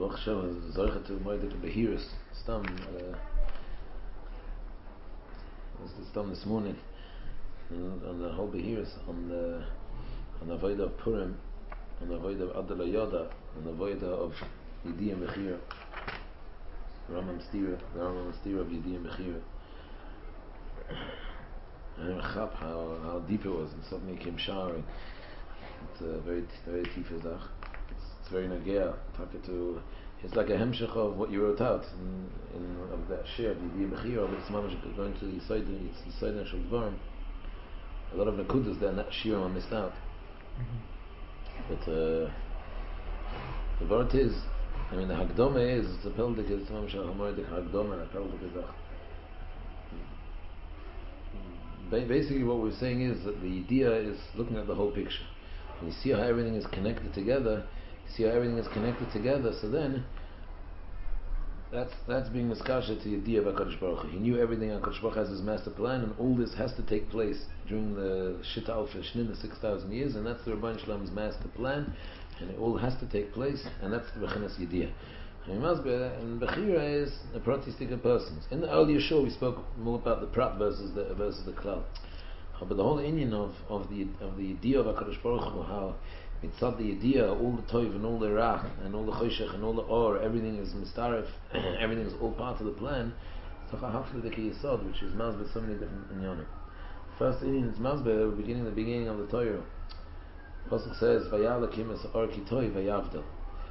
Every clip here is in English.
Baruch Hashem, Zorcha to Moedik Behiris, Stam, Stam this morning, on the whole Behiris, on the Avodah of Purim, on the Avodah of Adela Yoda, on the Avodah of Yediyah Mechira, Rambam Stira of Yediyah Mechira. I never chap how deep it was, and suddenly came showering. It's a very, very deep zach. It's very nagea. It's like a hemshech of what you wrote out in of that share of Yediyah Mechira, but it's mamash going to the Yisayden Shel Dvarim. A lot of nekudas there, and that shir I missed out. But the word is, the Hagdoma is, it's a peldik, it's a mamash hamoedik Hagdoma, a peldik zach. Basically what we're saying is that the idea is looking at the whole picture. And you see how everything is connected together, so then that's being miskasha to the idea of HaKadosh Baruch Hu. He knew everything HaKadosh Baruch Hu has his master plan, and all this has to take place during the Shita Alfa Shnin, the 6,000 years, and that's the Rabban Shalom's master plan, and it all has to take place, and that's the Bechinas Yediyah. And Bechira is a pratistic persons. In the earlier show we spoke more about the prat versus the klal. But the whole inyan of the idea of HaKadosh Baruch Hu, how mitzad the idea, all the toiv and all the rach and all the choshech and all the or, everything is mistaref, everything is all part of the plan. It's a hafle yisod, which is mazbeh so many different inyanim. First inyan is mazbeh, the beginning of the Torah. Pasuk says, "Vayalakim es or kitoi vayavdel."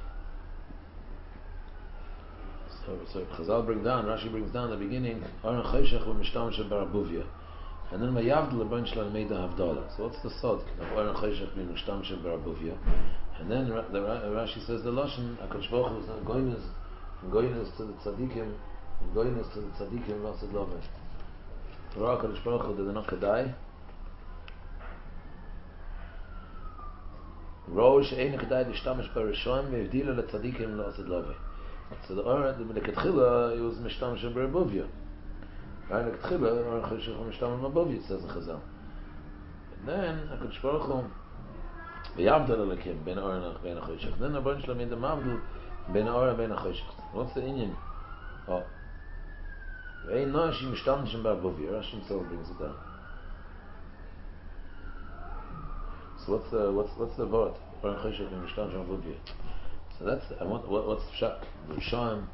So Chazal Rashi brings down the beginning, Aron Choshech v'mishtam shel barabuvia, and then Vayavdel Rabban Shalom made the Havdalah. So what's the sod of Aron Choshech v'mishtam shel barabuvia? And then the Rashi says the lashon HaKadosh Baruch Hu is goynes to the tzaddikim, v'asid loveh. Torah HaKadosh Baruch Hu did not kedai. Rosh ein kedai d'shtamish barishon v'yivdila letzaddikim v'asid loveh. So the Ketchila, it was Mishtam Shem Berabuvia. Right? The Ketchila, or Choshech Mishtam Berabuvia, it says in Chazal. And then, HaKadosh Baruch Hu, V'yavdel Alekim, Ben Or Ben Choshech. Then the Rabban Shalom made the Mavdel, Ben Or Ben Choshech. What's the inyan? Oh. V'ein Noashi Mishtam Shem Berabuvia. Rashi himself brings it down. So what's the word? Or Choshech Mishtam Shem Berabuvia. So that's what's pshat. Rishon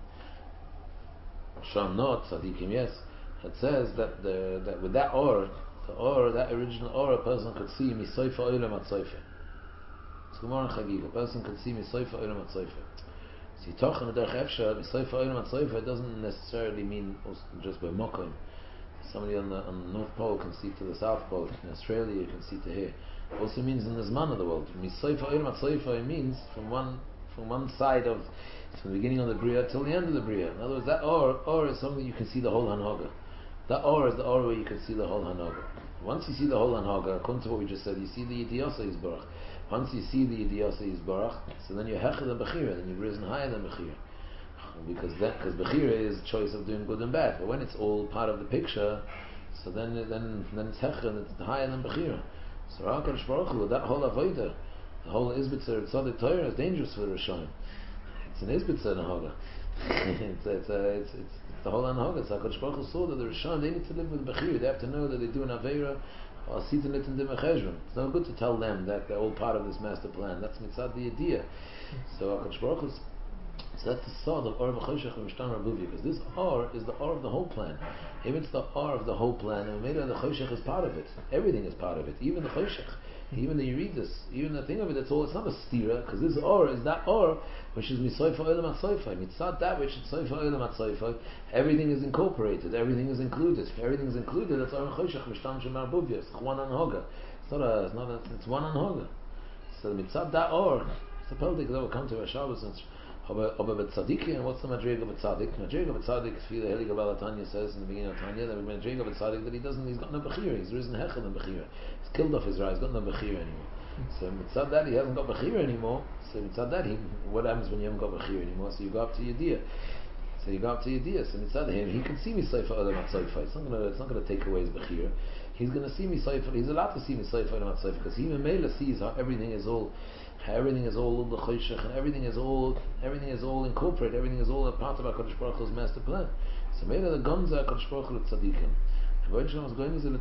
not tzaddikim. Yes, it says that with that that original or, a person could see misoifa olam at soifa. It's Gemara Chagig. A person could see misoifa olam at soifa. So yitochen derech efsha misoifa olam at soifa doesn't necessarily mean just by mokom. Somebody on the North Pole can see to the South Pole. In Australia, you can see to here. It also means in the Zman of the world. Misoifa olam at soifa means from one side of, from the beginning of the Bria till the end of the Bria. In other words, that or is something you can see the whole Hanhaga. That or is the or where you can see the whole Hanhaga. Once you see the whole Hanhaga, according to what we just said, you see the Yidiyasa Yisbarach. Once you see the Yidiyasa Yisbarach, so then you're Hechel and Bechira, then you've risen higher than Bechira. Because Bechira is choice of doing good and bad. But when it's all part of the picture, so then it's Hechel and it's higher than Bechira. So HaKadosh Baruch Hu, that whole Avodah, the whole Izbitzer Tzaddik Torah is dangerous for the Rishonim. It's an Izbitzer Nahaga. It's the whole Nahaga. So HaKadosh Baruch Hu saw that the Rishonim, they need to live with Bechir. They have to know that they do an Aveira or Sitan It in the Mecheshvan. It's not good to tell them that they're all part of this master plan. That's mitzad the idea. So HaKadosh Baruch Hu, so that's the sod of Or V'choshech V'mishtam Rabuvia, because this Or is the Or of the whole plan. If it's the Or of the whole plan, and maybe the Choshech is part of it. Everything is part of it, even the Choshech. Even that you read this, even the thing of it, it's not a stira, because this or is that or which is misoifa olam at soifa. Mitzad that which is soifa olam at soifa, everything is incorporated, everything is included. If everything is included, that's or choshech mishtam shemar buvia. It's one anhoga. It's one anhoga. So mitzad that or, it's a peldik that will come to a Shabbos and aber tzaddik, and what's the madriga of tzaddik? Madriga of tzaddik, the Heilige Baal Tanya says in the beginning of Tanya, that madriga of tzaddik that he's got no bechira, he's risen hechel and bechira. He's killed off his right, he's got no bechira anymore. So mitzad that he hasn't got bechira anymore. So mitzad that what happens when you haven't got bechira anymore? So you go up to Yediyah. So mitzad him, he can see me soifa olam at soifa. It's not going to take away his bechira. he's going to see Misoifa. He's allowed to see Misoifa and Matsoifa because he Mela sees how everything is all the choshech, and everything is all incorporated. Everything is all a part of HaKadosh Baruch Hu's master plan. So Mela the Gonza HaKadosh Baruch Hu Tzadikim. What's the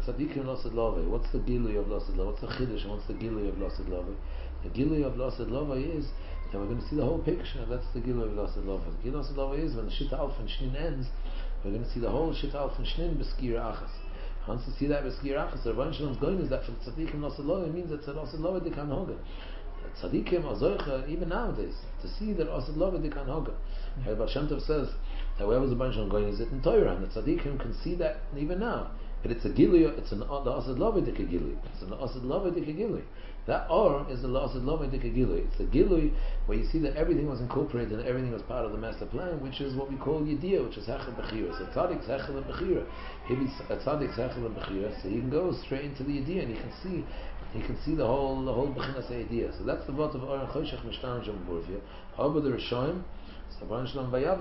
Gilui of Lasid Lava? What's the Chiddush and what's the Gilui of Lasid Lava? The Gilui of Lasid Lava is that we're going to see the whole picture. That's the Gilui of Lasid Lava. The Gilui of Lasid Lava is when the Shita Alf and Shnin ends, we're going to see the whole Shita Alf and Shnin Beskira Achas. Once you see that Beskira Achas, the Rabban Shalom's going is that for the Tzadikim Lasid Lava, it means that Lasid Lava Dikan Hoga. Tzadikim are Zoicha, even nowadays, to see that Lasid Lava Dikan Hoga. Baal Shem Tov says that where was the Rabban Shalom going is it in Torah, and the Tzadikim can see that even now. But it's a Gilui, it's the Asid Lovedik Gilui. It's an Asid Lovedik Gilui. That Or is the Asid Lovedik Gilui. It's the Gilui where you see that everything was incorporated and everything was part of the master plan, which is what we call Yediyah, which is Hechel Bechira. So Tzadik's Hechel Bechira. Tzadik's Hechel Bechira, so you can go straight into the Yediyah and you can see the whole Bechinas Yediyah. So that's the vote of Or and Choshech Mishtam Shem Borvia. However, the Rishonim, because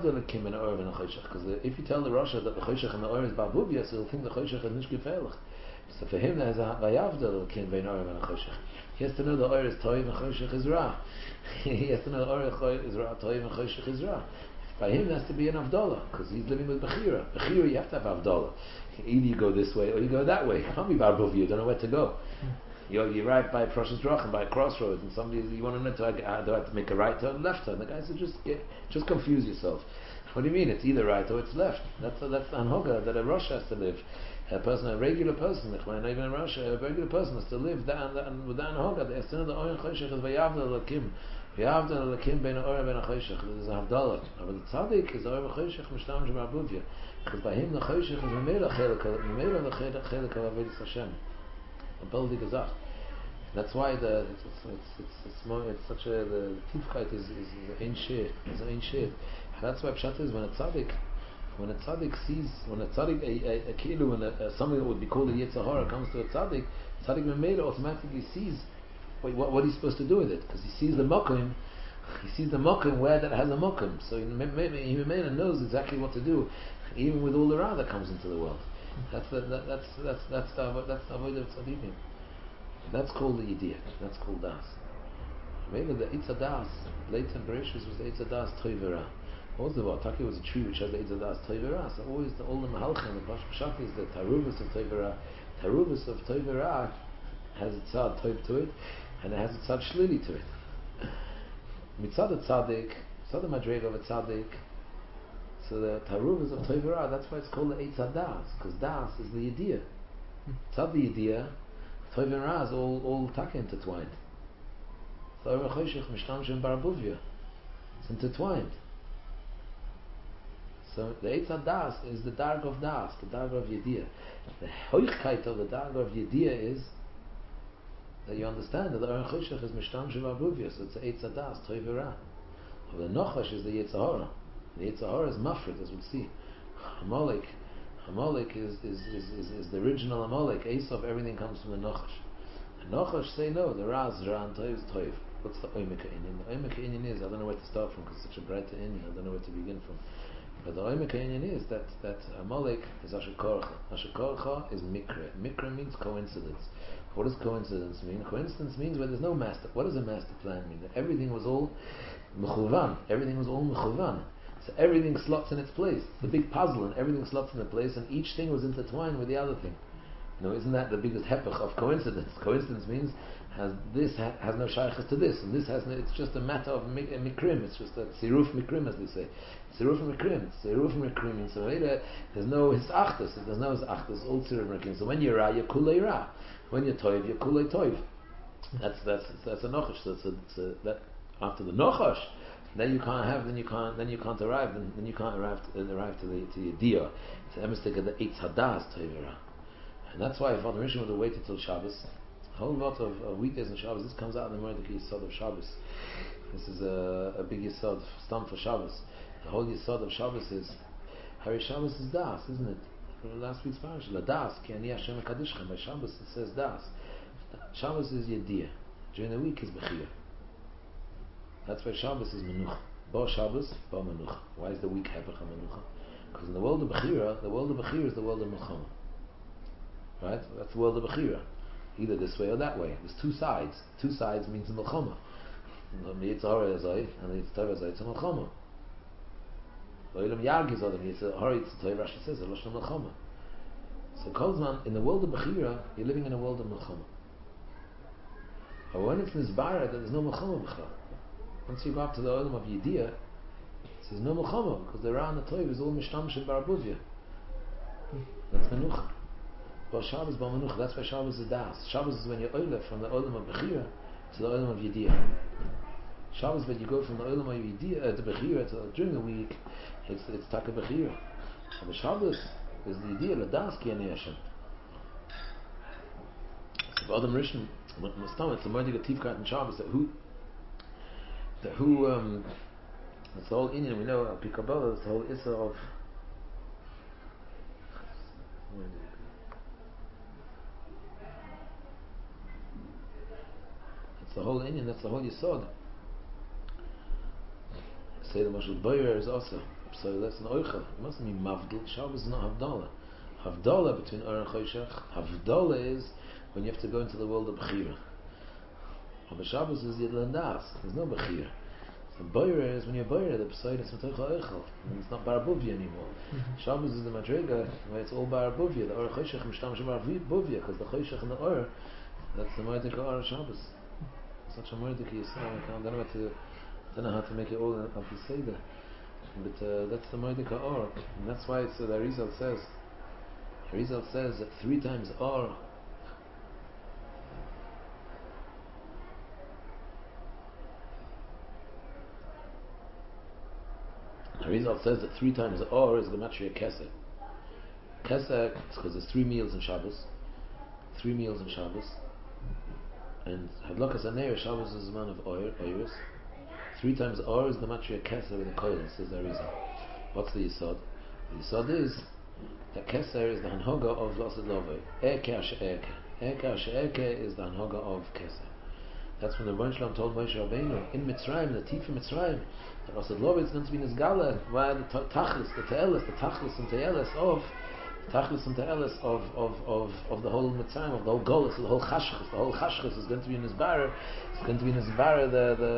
if you tell the Rasha that the Choshech and the Or is Ba'buvia, so he'll think the Choshech is Nish Gefeilich. So for him, there's a Vayavdel L'kim Bein Or and Choshech. He has to know the Or is Toiv and Choshech is Ra. He has to know the Or is Ra, Toiv and Choshech is Ra. By him, there has to be an Avdallah, because he's living with Bechira. Bechira, you have to have Avdallah. Either you go this way or you go that way. You can't be Ba'buvia, you don't know where to go. You arrive by Prosh's Drachim, by a crossroads, and somebody, you want to know, do I have to make a right turn, left turn? The guy said, just confuse yourself. What do you mean? It's either right or it's left. That's the anhoga that a Rosh has to live. A regular person, not even a Rosh, a regular person has to live with that anhoga. The Estin of the Oren Choshech is Vayavdal Lakim. Vayavdal Lakim bein Oren bein Choshech. This is Havdalah. But the Tzaddik is Oren Choshech Mishtam Shem Abuvia. Because by him the Choshech is Memela the Chelik of Avedis Hashem. That's why the tifkeit is ein shir. It's ein shir. That's why pshat is when a tzaddik sees, when a tzaddik a kilu, when something that would be called a yetzer hara comes to a tzaddik memela automatically sees what he's supposed to do with it, because he sees the mokim. He sees the mokim where that has a mokim, so he memela knows exactly what to do, even with all the ra that comes into the world. That's the avodah of tzaddikim. That's called the Yediyah. That's called Das. Maybe the Eitz Das, later in Bereshis, was the Eitz Das Toivera. What was the word? Taki was a tree which has the Eitz Das Toivera. So always all the Mahalchim, the Bash Pshat is the Taruvus of Toivera. Taruvus of Toivera has a tzad toiv to it, and it has a tzad shlili to it. Mitzad a tzaddik, mitzad a madrega of a tzaddik. So the Taruvus of Toivera, that's why it's called the Eitz Das, because Das is the Yediyah. Tzad the Yediyah. Toiv and Ra is all taka intertwined. So Oren Choshech Mishtam Shem Barabuvia. It's intertwined. So the Eitz Das is the darg of Das, the darg of Yediyah. The hoichkeit of the darg of Yediyah is that you understand that the Oren Choshech is Mishtam Shem Barabuvia, so it's the Eitz Das, Toiv and Ra. But the Nochash is the Yetzer Hara. The Yetzer Hara is Mafred, as we'll see. Amalek is the original Amalek. Esav, everything comes from the Nochash. The Nochash say no, the Raz, Ra, and Toiv is Toiv. What's the Oimika Inyan? The Oimika Inyan is, I don't know where to start from because it's such a bright Inyan, I don't know where to begin from. But the Oimika Inyan is that Amalek is Asher Korcha. Asher Korcha is Mikra. Mikra means coincidence. What does coincidence mean? Coincidence means where there's no master. What does a master plan mean? That everything was all Mechuvan. Everything was all Mechuvan. So everything slots in its place. It's the big puzzle, and everything slots in its place, and each thing was intertwined with the other thing. Isn't that the biggest hepech of coincidence? Coincidence means this has no shaykhs to this, and this has no. It's just a matter of mikrim. It's just a tziruf mikrim, as they say. Tziruf mikrim. Tziruf mikrim means so there's no hisachtus. There's no hisachtus. All tziruf mikrim. So when you're ra, you're kulei ra. When you're toiv, you're kulei toiv. That's a nochash. So that after the nochash. Then you can't arrive. Then you can't arrive to the Yediyah. It's a mistake of the Eitz Hadas Toivera, and that's why if Father Rishon would have waited till Shabbos, a whole lot of weekdays and Shabbos. This comes out in the Mordechai Yisod of Shabbos. This is a big Yisod stamp for Shabbos. The whole Yisod of Shabbos is Hari Shabbos is Das, isn't it? From last week's parasha, La Das Ki Ani Hashem Mekadoshchem. By Shabbos it says Das. Shabbos is Yediyah. During the week is Bechiyah. That's why Shabbos is Menucha. Bo Shabbos, Bo Menucha. Why is the week Hepech Menucha? Because in the world of Bechira is the world of Milchama. Right? That's the world of Bechira. Either this way or that way. There's two sides. Two sides means a Melchama. The Yitzhara Azai and the Yitzhara Azai, it's a Melchama. Lo'ilam Yargiz Adam, Yitzhara Yitzhara, Rashi says, it's a Melchama. So Kolzman, in the world of Bechira, you're living in a world of Melchama. But when it's Nizbara, there's no Melchama Bechira. Once you go up to the Olam of Yediyah, there's no Melchama, because the Ra and the Toiv is all Mishtamsh and Barabuvya. That's Menucha. Well, Shabbos Ba Menucha, that's why Shabbos is Das. Shabbos is when you're Olam from the Olam of Bechira to the Olam of Yediyah. Shabbos, when you go from the Olam of Yediyah to Bechira during the week, it's Taka Bechira. And the Shabbos is the Yediyah, the Das Ki Ani Hashem. So Adam Rishon, it's a Moedig Ativkat in Shabbos, that's the whole Indian, we know, Al-Pi Kabbalah, it's the whole Issa of it's the whole Indian, that's the whole Yisod. Say the Mashal Boyer is also, so that's an Oichel. It mustn't be Mavdil. Shabbos is not Havdalah. Havdalah between Or and Choshech. Havdalah is when you have to go into the world of Bechira. But Shabbos is Yidl and Das. There's no Bechira. So Boyer is when you're Boyer, the Pesach is Matoich Oichel. It's not Barabuvia anymore. Shabbos is the Madrega where it's all Barabuvia. The Or and Choshech Mishtam Barabuvia, because the Choshech and the Or, that's the Moedik Or Shabbos. Such a Moedik Yisrael. I don't know how to make it all up to say that, but that's the Moedik Or, and that's why the Arizal says that 3 times Or. Arizal says that 3 times Or is Gematria Kesed. Kesed is because there's 3 meals in Shabbos, and Hadlakas Aneir Shabbos is a man of Oiris. 3 times Or is the Matria Keser with the Koil, says the Arizal. What's the Yisod? The Yisod is that Keser is the Hanhoga of Lasid Lovei. Eke Asher Eke is the Hanhoga of Keser. That's when the Rebbeinu Shalom told Moshe Rabbeinu in Mitzrayim, the Tifa Mitzrayim, that Lasid Lovei is going to be Nizgala via the Tachlis, the Te'elis, the Tachlis and Te'elis of the whole Mitzrayim, of the whole Golus, of the whole Chashchus. The whole Chashchus is going to be in Nizbara. It's going to be in Nizbara,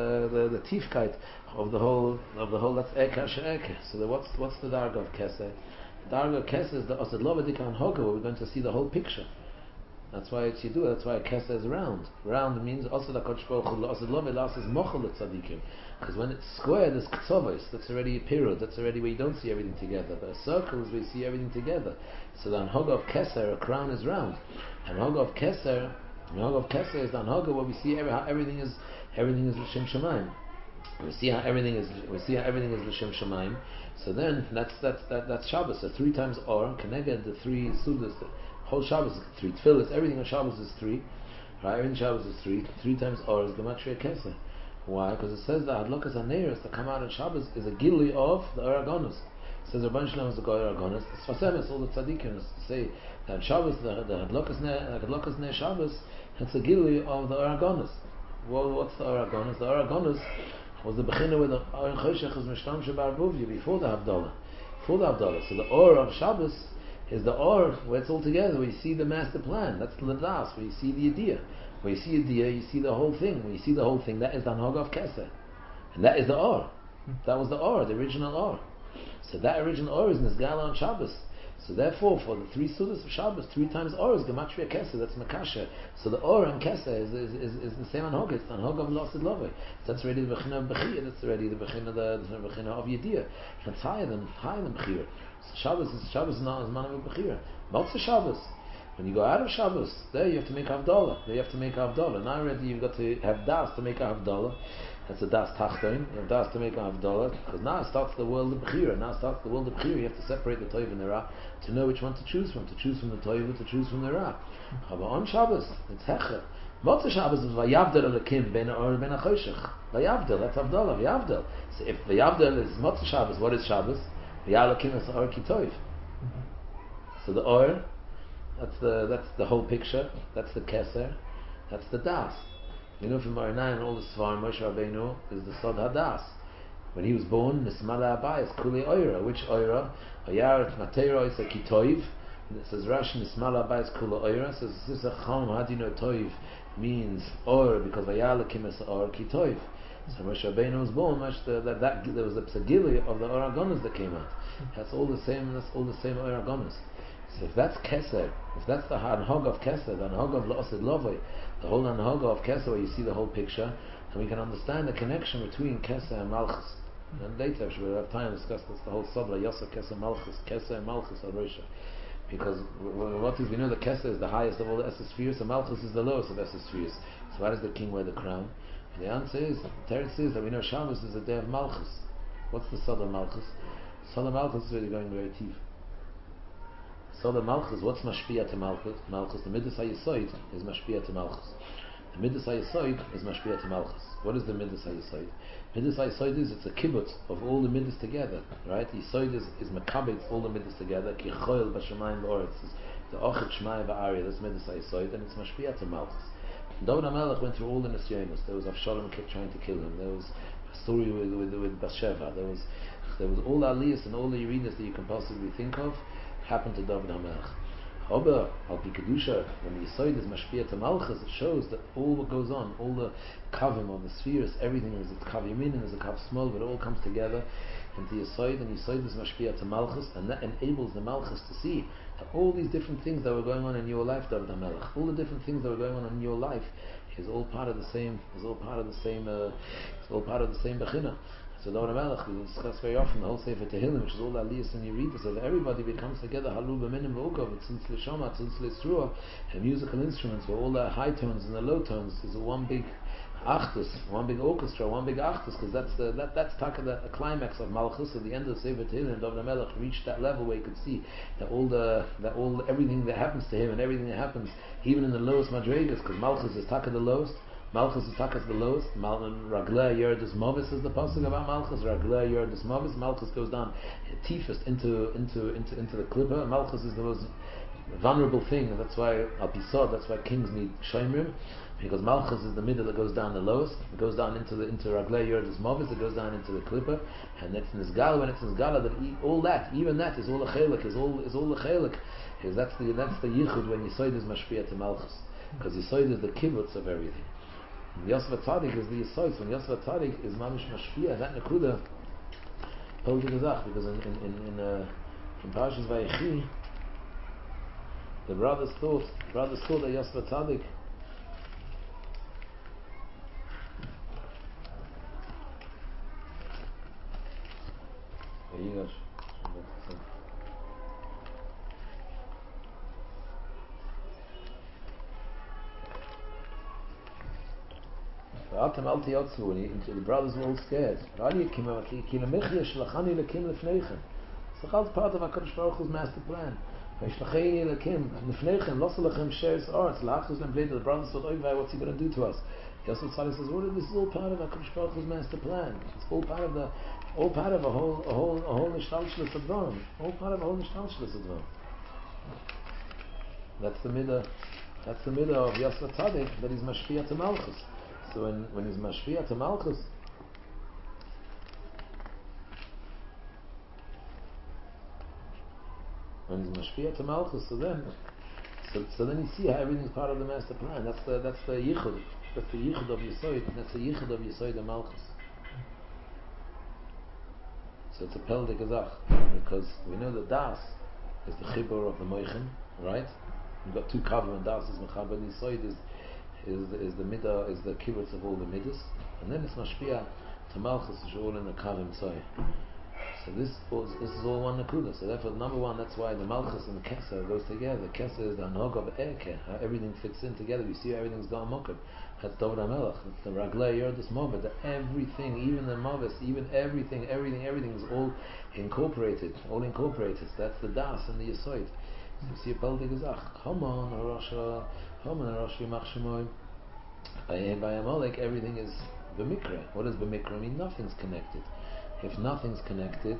the Tifkeit of the whole. That's Eke Asher Eke. So what's the Darga of Keseh? The Darga of Keseh is the Osed Lovadik and Hoga, where we're going to see the whole picture. That's why it's Yidua. That's why Keseh is round. Round means Osed HaKadosh Baruch Hu. Osed Lovadik is Mochel Tzadikim. Because when it's square, there's Ktsovos. That's already a period. That's already where you don't see everything together. But a circle is where you see everything together. So the Anhoga of Keser, a crown is round. And Anhoga of Keser is the Anhoga where we see how everything is L'Shem Shemaim. We see how everything is L'Shem Shemaim. So then that's Shabbos. So 3 times Or, Keneged the 3 Sudas. The whole Shabbos is 3 Tefillas. Everything on Shabbos is 3. Right? Everything Shabbos is 3. 3 times Or is Gematria Keser. Why? Because it says that Hadlokas HaNeiros that come out on Shabbos is a gilui of the Aragonus. It says Rabban Shalom is the Goy Aragonus. It's Fasemis, all the tzaddikim to say that Shabbos, the Hadlokas Ner Shabbos, it's a gilui of the Aragonus. Well, what's the Aragonus? The Aragonus was the Bechina where the Or and Choshech is Mishtam Shebarabuvia before the Havdalah. So the Or of Shabbos is the Or where it's all together, where you see the master plan. That's the Ladas, where you see the idea. When you see a dia, you see the whole thing. When you see the whole thing, that is the Anhoga of Keser. And that is the Or. That was the Or, the original Or. So that original Or is Nizgala on Shabbos. So therefore, for the 3 Sudas of Shabbos, 3 times Or is Gematria Keser, that's Makasha. So the Or and Keser is the same Anhoga. It's the Anhoga of Lasid Lovei. That's already the Bechina of Bechir. That's already the Bechina of Yediyah. It's higher than Bechir. So Shabbos is not as man of Bechir. What's the Shabbos? When you go out of Shabbos, there you have to make Havdalah. Now already you've got to have Das to make a Havdalah. That's a Das Tachtoin. You have Das to make a Havdalah. Because now it starts the world of Bechira. You have to separate the Toiv and the Ra to know which one to choose from. To choose from the Toiv, to choose from the Ra. But on Shabbos, it's Hecher. What's the Shabbos is Vayavdel Alekim Ben Or Ben Achoshech. Vayavdel, that's Havdalah. Vayavdel. So if Vayavdel is Motzei Shabbos, what is Shabbos? Vayalakim is Or Ki Toiv. So the Or, that's the whole picture. That's the Keser. That's the Das. You know from Maranai and all the Svar, Moshe Rabbeinu is the Sod Hadas. When he was born, Nismala Abayis, Kuli Oira. Which Oira? Ayaret Matera is a Kitoiv. it says Rashi Nismala Abayis Kula Oira. Says this a Chom. How do you know Toiv means or? Because Vayalakim es or ki Toiv. So Moshe Rabbeinu was born. That there was a psagili of the Oragonas that came out. That's all the same. That's all the same Oragonas. So if that's Keser, if that's the Hanhog of Keser, the Hanhog of La'osid Lovoi, the whole Hanhog of Keser, where you see the whole picture, then we can understand the connection between Keser and Malchus. And later, if we will have time to discuss this, the whole Sabla, Yosef, Keser, Malchus, Keser and Malchus are Rosha. Because what is, we know that Keser is the highest of all the Esses spheres, and Malchus is the lowest of Esses spheres. So why does the king wear the crown? And the answer is, the Teretz says that we know Shabbos is the day of Malchus. What's the Sabla Malchus? Sabla Malchus is really going very deep. So the Malchus, what's Mashpiyah to Malchus? Malchus, the Midas HaYesoid is Mashpiyah to Malchus. The Midas HaYesoid is Mashpiyah to Malchus. What is the Midas HaYesoid? Midas HaYesoid is, it's a kibbutz of all the Midas together, right? Yesoid is Makabitz, all the Midas together. Ki choil b'shamayim v'oretz. The Ochid Shmai v'ari, that's Midas HaYesoid, and it's Mashpiyah to Malchus. David HaMelech went through all the Nisyonos. There was Avshalom trying to kill him. There was a story with Bathsheba. There was all the aliyahs and all the Irinas that you can possibly think of happened to David HaMelech. However, Al Pi Kedusha, when the Yisoid is Mashpiyah to Malchus, it shows that all what goes on, all the kavim of the spheres, everything is a kav yamin and is a kav small, but it all comes together into Yisoid, and Yisoid is Mashpiyah to Malchus, and that enables the Malchus to see that all these different things that were going on in your life, David HaMelech, all the different things that were going on in your life, is all part of the same. Is all part of the same. It's all part of the same bechina. So David HaMelech, we discuss very often the whole Sefer Tehillim, which is all the aliyahs and Yeridas, so that everybody becomes together, halu b'minim v'ukav, tzitz l'shama, tzitz l'sruah, and musical instruments, where all the high tones and the low tones is one big achdus, one big orchestra, one big achdus, because that's taka the climax of Malchus. At the end of the Sefer Tehillim, David HaMelech reached that level where you could see that everything that happens to him and everything that happens, even in the lowest madrigas, because Malchus is taka the lowest. Malchus is takas the lowest. Raglei Yerdus Movis is the pasuk about Malchus. Raglei Yerdus Movis. Malchus goes down tiefest into the clipper. Malchus is the most vulnerable thing, and that's why Al Pi Sod, that's why kings need shomrim, because Malchus is the middle that goes down the lowest. It goes down into Raglei Yerdus Movis. It goes down into the clipper, and it's Nizgala. When it's Nizgala, that all that, even that is all a chelik. Is all the chelik. That's the yichud when Yisoid is mashpiyah to Malchus, because Yisoid is the kibbutz of everything. Yosef Tzadik is the Yisoid. When Yosef Tzadik is mamish mashpiyah, that nekuda told you gazach, because in Parashas Vayechi, the brothers thought that Yosef Tzadik the brothers were all scared. So that's part of HaKadosh Baruch Hu's master plan. The brothers thought, what's he going to do to us? Yosef Tzadik says, this is all part of HaKadosh Baruch Hu's master plan. It's all part of a whole nishtalshlus advam. All part of a whole nishtalshlus advam. That's the midah of Yosef Tzadik, that he's mashpiyah to Malchus. So when he's mashpiyah to Malchus, so then you see how everything's part of the master plan. That's the yichud. That's the yichud of Yisoid. That's the yichud of Yisoid and Malchus. So it's a pel de gazach, because we know that Das is the chibur of the moichin, right? We've got two kavim, and Das is mechaber. Yisoid is the midah, is the kibbutz of all the midas, and then it's mashpiyah to Malchus, which are all in the kavim tzoi. So this is all one nakuda. So therefore, number one, that's why the Malchus and the Keser goes together. The Keser is the Anhog of Eke, how everything fits in together. We see how everything's gone mokab. That's David HaMelech. It's the Raglei Yerdus Movet. That everything, even the Moves, even everything is all incorporated. All incorporated. So that's the Das and the Yisoid. So you see a Pel de Gezach. Haman Arosha Yimach Shemoy. By Amalek, everything is b'mikra. What does b'mikra mean? Nothing's connected. If nothing's connected,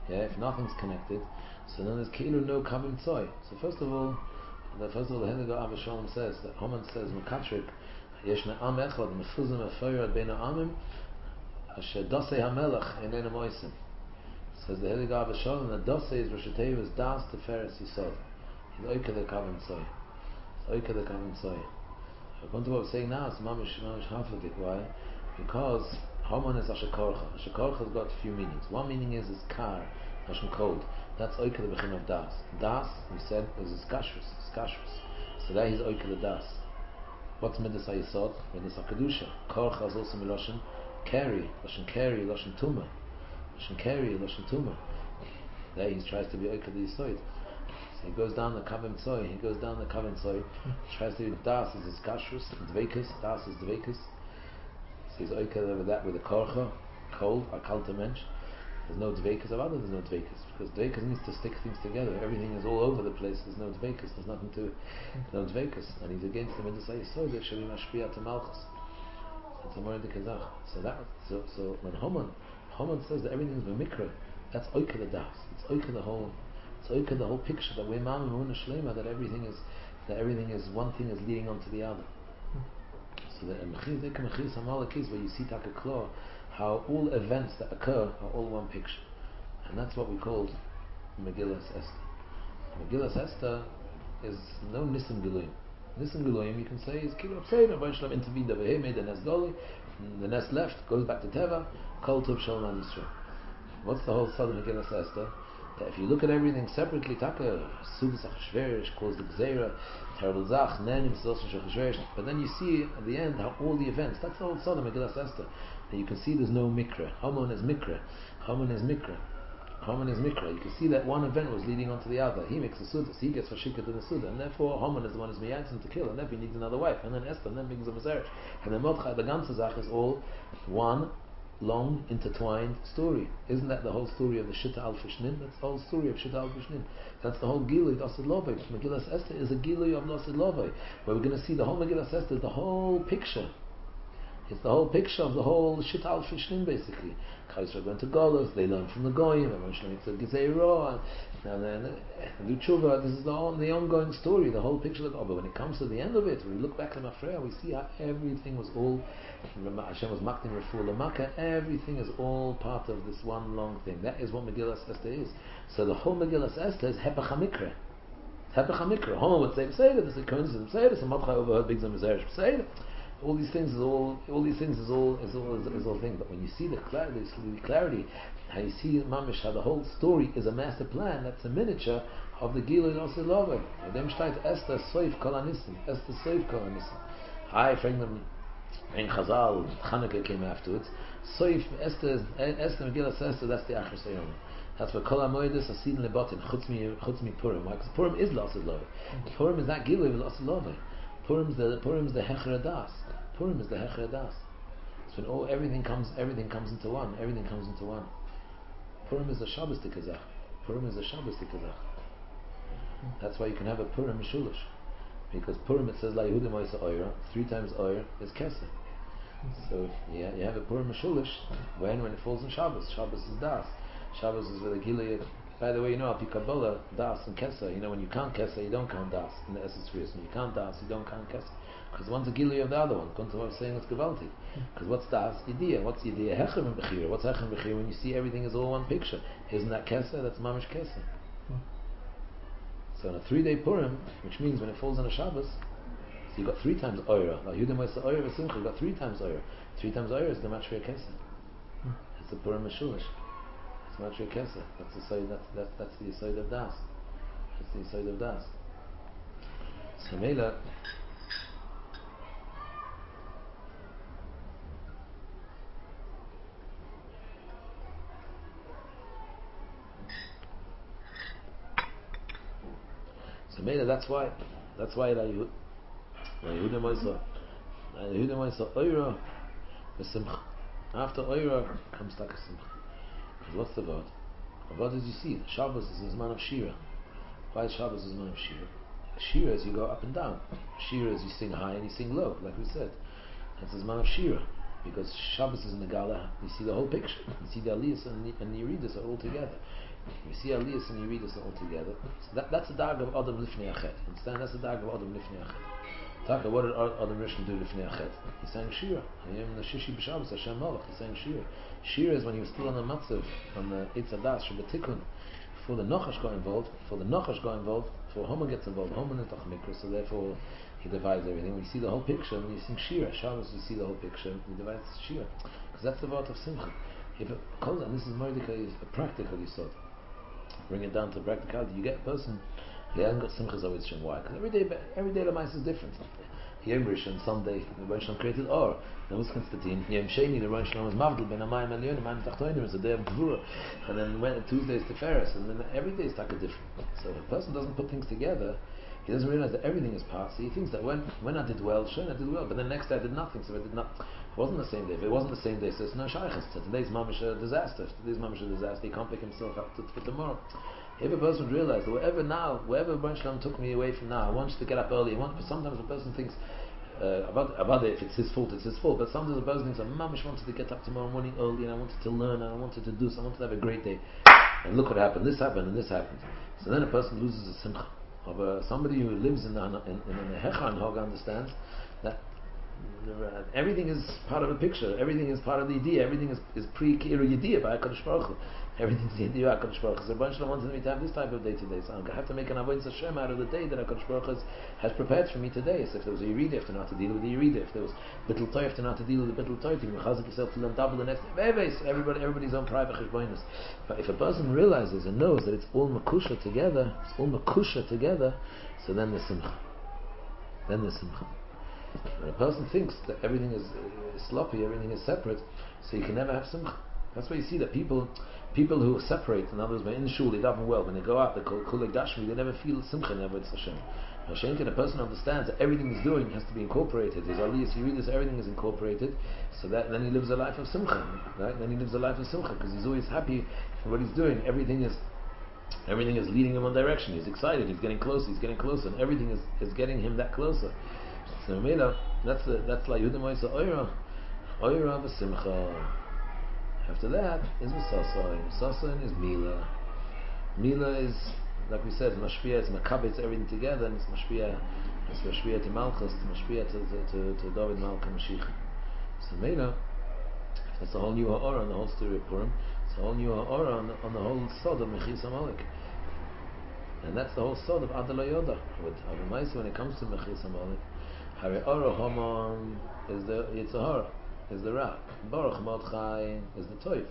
so then there's keilu no kavim tzoi. So first of all, the Henigar Avashalom says that Haman says Mekatrik Yeshna Am Echad Mefuzim Afoyad Bein Amim Asher Dasei Hamelach Enein Moisim. Says the Henigar Avashalom that Dasei is Rosh Hashanah Das Teferes Yisod. He's oika the kavim soy. He's oika the kavim soy. According to what we're saying now, it's mamish hafadik. Why? Because Haman is Ashakorcha. Ashakorcha has got a few meanings. One meaning is kar, Lashon cold. That's oika the bechin of das. Das, we said, is kashrus. It's kashrus. So that he's oika the das. What's midas hayisod? Midas hakadusha. Korcha is also miloshin keri, Lashon tuma, Lashon keri, Lashon tuma. There he tries to be oika the yisoid. So he goes down the kavim tzoy. He tries to do das is his kashrus, dveikus. Das is dveikus. So he's oika over that with a korcha, cold, akalta mensch. There's no dveikus. Avada, there's no dveikus, because dveikus needs to stick things together. Everything is all over the place. There's no dveikus. There's nothing to no dveikus, and he's against the midas hayisod. There should be mashpia to malchus. That's a more in the kazach. So when Haman says that everything is b'mikra, that's oika the das. It's oika the whole. It's oika the whole picture that we're mam and shlema, that everything is one thing is leading on to the other. So the mechir samalek is where you see takaklo, how all events that occur are all one picture, and that's what we call Megillas Esther. Megillas Esther is no Nisim Giluim. Nisim Giluim you can say is Kilo Pseida, Vaishlam intervened over here, made the nest goli, the nest left, goes back to Teva, Kol Tov Shalom Yisrael. What's the whole sudden Megillas Esther? That if you look at everything separately, Taka, Sudas Achashverish, calls the Gzeira, terrible Zach, Nenim, Sosan Achashverish, but then you see at the end how all the events, that's the whole sudden Megillas Esther. And you can see there's no Mikra. Haman is Mikra. You can see that one event was leading on to the other. He makes a Sudas, he gets Vashika to the Suda, and therefore Haman is the one who's Miyatzim to kill, and therefore he needs another wife, and then Esther, and then brings a Mazarish. And then Mordechai, the ganze Zach is all one long intertwined story. Isn't that the whole story of the Shitta al Fishnin? That's the whole story of Shitta al Fishnin. That's the whole Gilui of Asid Lovei. Megillas Esther is a Gilui of Asid Lovei, where we're going to see the whole Megillas Esther, the whole picture. It's the whole picture of the whole Shitta al Fishnin basically. Kaisra went to Golos, they learned from the Goyim, and Moshe makes a Gezeirah, and then do Tshuva. This is the ongoing story, the whole picture of but when it comes to the end of it, when we look back to Mafreya, we see how everything was all Hashem was Makdim Refuah L'Makkah, everything is all part of this one long thing. That is what Megillas Esther is. So the whole Megillas Esther is Hepech HaMikra. Hepech HaMikra. Homer would say Peseda, there's a coincidence Peseda, some Mordechai overheard Big Zem Peseda. All these things is all thing. But when you see the clarity, how you see mamish, how the whole story is a master plan, that's a miniature of the Gilui Nosei Lovei. Dem steht Esther Soif Kol Anisim. Esther Soif Kol Anisim. I framed them in Chazal. Chanukah came afterwards. Soif Esther Megillas Esther. That's the Achar Seyom. That's what Kol HaMoedes Asidin Lebotin Chutz mi Purim. Why? Because Purim is Nosei Lovei. Purim is not Gilui Nosei Lovei. Purim is the Hechra Das. Purim is the Hechra Das. So when everything comes into one. Everything comes into one. Purim is the Shabbos Tikazach. That's why you can have a Purim Mishulish, because Purim it says La Yehudim Oisa Oira. 3 times Oir is Kesser. So you have a Purim Mishulish when it falls in Shabbos. Shabbos is Das. Shabbos is with a Gilead. By the way, Al Pi Kabbalah, Das and Kesser. When you count Kesser, you don't count Das in the essence When you count Das, you don't count Kesser. Because one's a Gilui of the other one. According to what I'm saying, it's Gavalti. Because what's Das? Idea. What's Idea? Hechem and Bechira. What's Hechem and Bechira? When you see everything is all one picture. Isn't that Kesser? That's Mamish Kesser. So on a 3-day Purim, which means when it falls on a Shabbos, so you got 3 times Oira. Now Yehudim Oisa Oira V'Simcha, you got 3 times Oira. 3 times Oira is the Mashvei Kesser. It's the Purim Meshulish. It's Mashvei Kesser. That's the side. That's the side of Das. That's the side of Das. So Mela. So maybe that's why Yehudim Oisa Oira V'Simcha. After Oira comes Taka Simcha. Because what's the word? The word is, you see, Shabbos is a man of Shira. Why is Shabbos is a man of Shira? Shira is you go up and down. Shira is you sing high and you sing low, like we said. That's a man of Shira. Because Shabbos is Megala, you see the whole picture. You see the Aliyahs and the Yeridas are all together. You see Aliyahs and Yeridas are all together. So that's the dag of Adam Lifnei Achet. Understand? That's the dag of Adam Lifnei Achet. Taka, what did Adam Rishon do Lifnei Achet? He sang Shira. I am the Shishi B'Shabbos Hashem Malach. He sang Shira. Shira is when he was still on the Matzav, on the Eitz Adas, Shabbatikun, before the Nachash got involved, before Haman gets involved, Haman is Doch Mikra, so therefore he divides everything. When you see the whole picture, when you sing Shira, Shabbos, you see the whole picture, he divides Shira. Because that's the word of Simcha. If it comes, and this is Mordechai, a practical yisod. Bring it down to practicality. You get a person, he hasn't got Simchas Avid Shem. Why? Because every day the mice is different. Yom Rishon, Sunday, the Rosh Hashanah created Or. Then was Constantine. Yom Sheni, the Rosh Hashanah was Mavdil, Ben Amayim Elyon, Amayim Tachtoinim, it's a day of Gvura. And then Tuesday is Tiferes, and then every day is taka different. So if a person doesn't put things together, he doesn't realize that everything is part. So he thinks that when I did well, sure, I did well, but then next day I did nothing, so I did not. It wasn't the same day. If it wasn't the same day, so it's no shaykhs. So today's mamish a disaster. He can't pick himself up for tomorrow. If a person would realize that wherever Baruch Shalom took me away from now, I want you to get up early. Sometimes a person thinks about it, if it's his fault, it's his fault. But sometimes a person thinks, I mamish wanted to get up tomorrow morning early, and I wanted to learn, and I wanted to do, so I wanted to have a great day. And look what happened. This happened, and this happened. So then a person loses a simcha. Of somebody who lives in the Hechan Hog understands that everything is part of the picture, everything is part of the idea, everything is pre-Kiru Yediyah by HaKadosh Baruch Hu. Everything's the idea of HaKadosh Baruch Hu. So Baruch Shalom wanted me to have this type of day today, so I have to make an avodah Hashem out of the day that HaKadosh Baruch Hu has prepared for me today. So if there was a Yerida, if to know how to deal with the Yerida, if there was Bittul Toy, if to know how to deal with the Bittul Toy, you can chazak yourself to learn double the next day. So everybody's own private cheshbonos. But if a person realizes and knows that it's all makusha together, so then there's simcha. When a person thinks that everything is sloppy, everything is separate, so you can never have simcha. That's why you see that people who separate, in other words, when in shul they daven well, when they go out, they call kulei gashmi, they never feel simcha, never it's Hashem. Hashem, a person understands that everything he's doing has to be incorporated. His aliyas, yuridis, everything is incorporated, so that then he lives a life of simcha, right? Then he lives a life of simcha because he's always happy with what he's doing. Everything is leading him one direction. He's excited. He's getting closer, and everything is getting him that closer. So Mela, that's like Yehuda Moisa Oira v'Simcha. After that is V'Sasayin is Mila. Mila is, like we said, Mashpia, it's Makabitz everything together, and it's Mashpia to Malchus, Mashpia to David Malka Mashiach. So Mela, that's a whole new Ha'ora on the whole story of Purim. It's a whole new Ha'ora on the whole sod of Mechis HaMalek. And that's the whole sod of Adela Yoda. When it comes to Mechis HaMalek, Hari Ora Haman is the Yitzhahara, is the Ra. Baruch Mordechai is the Toiv.